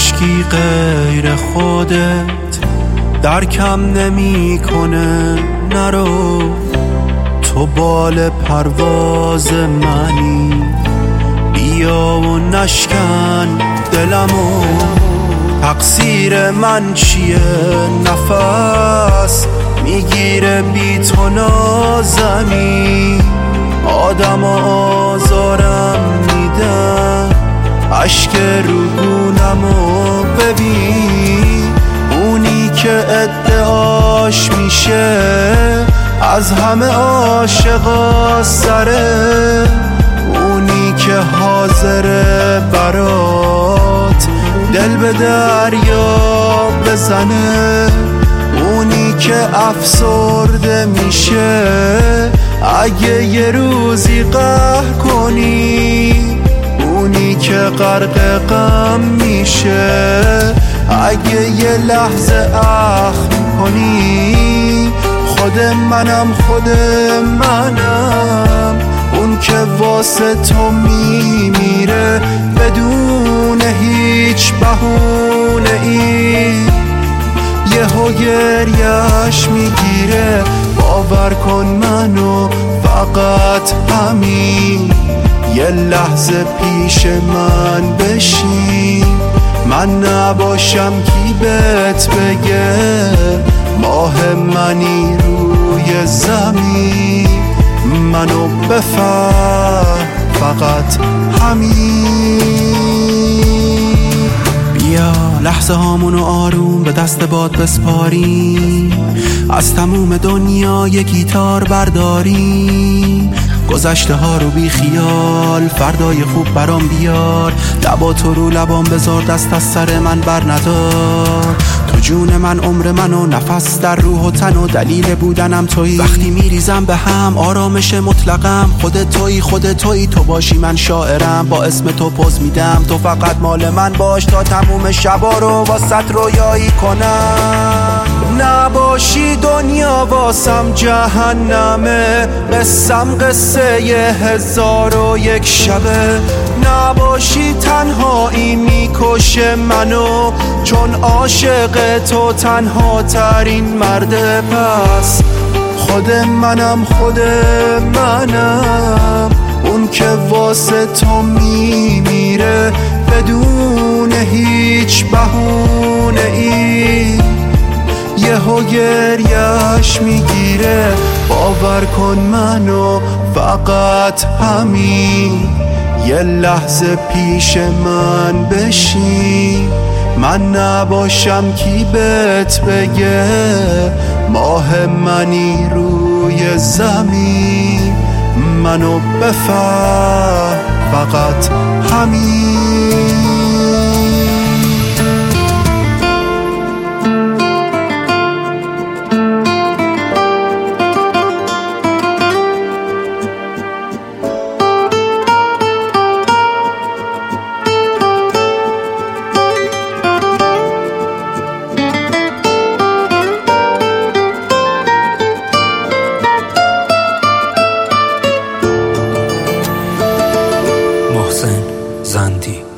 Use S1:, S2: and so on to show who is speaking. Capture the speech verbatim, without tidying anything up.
S1: هیچکی غیر خودت درکم نمی کنه. نرو، تو بال پرواز منی، بیا و نشکن دلمو. تقصیر من چیه؟ نفس میگیره بی تو نازمی. آدم آزارم میدن، عشق روگونمو ببین. اونی که ادعاش میشه از همه عاشقا سره، اونی که حاضره برات دل به دریا بزنه، اونی که افسرده میشه اگه یه روزی قهر کنی، اونی که غرق غم میشه اگه یه لحظه اخم کنی. خود منم خود منم، اون که واسه تو میمیره بدون هیچ بهونه ای. یهو گریش میگیره، باور کن منو فقط همین یه لحظه پیش من بشین. من نباشم کی بهت بگه ماه منی روی زمین. منو بفهم فقط همین. بیا لحظه هامونو آروم به دست باد بسپاریم، از تموم دنیا یه گیتار برداریم. گذشته ها رو بی خیال، فردای خوب برام بیار. لبا تو رو لبام بذار، دست از سر من بر ندار. تو جون من، عمر من و نفس در روح و تن و دلیل بودنم تویی. وقتی میریزم به هم آرامش مطلقم، خودت تویی خودت تویی. تو باشی من شاعرم، با اسم تو پوز میدم. تو فقط مال من باش تا تموم شبا رو واسط رویایی کنم. نباشی دنیا واسم جهنمه، قسم قصه یه هزار و یک شبه. نباشی تنهایی میکشه منو، چون عاشق تو تنها ترین مرده. پس خود منم خود منم، اون که واسه تو میمیره بدون هیچ بهونه ای. یهو گریش میگیره، باور کن منو فقط همین یه لحظه پیش من بشین. من نباشم کی بهت بگه ماه منی روی زمین. منو بفهم فقط همین.
S2: محسن زندی